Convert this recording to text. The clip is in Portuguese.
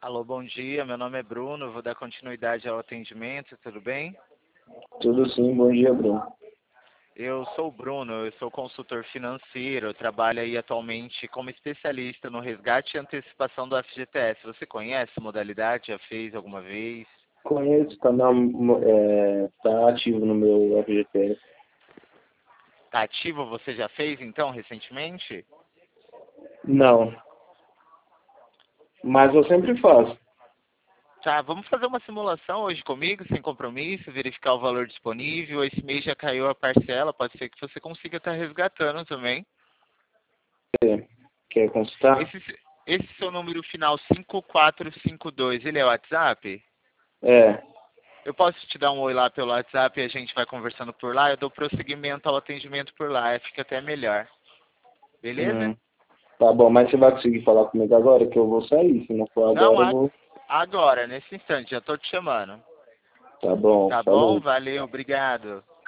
Alô, bom dia. Meu nome é Bruno. Vou dar continuidade ao atendimento. Tudo bem? Tudo sim, bom dia, Bruno. Eu sou o Bruno, eu sou consultor financeiro. Eu trabalho aí atualmente como especialista no resgate e antecipação do FGTS. Você conhece a modalidade? Já fez alguma vez? Conheço, tá ativo no meu FGTS. Tá ativo? Você já fez então recentemente? Não, mas eu sempre faço. Tá, vamos fazer uma simulação hoje comigo, sem compromisso, verificar o valor disponível. Esse mês já caiu a parcela, pode ser que você consiga estar resgatando também. Quer consultar? Esse seu número final 5452, ele é o WhatsApp? É. Eu posso te dar um oi lá pelo WhatsApp e a gente vai conversando por lá? Eu dou prosseguimento ao atendimento por lá, fica até melhor. Beleza? Tá bom, mas você vai conseguir falar comigo agora que eu vou sair. Se não for Não, agora, eu vou. agora, nesse instante, já tô te chamando. Tá bom, Tá bom? falou. Valeu, obrigado.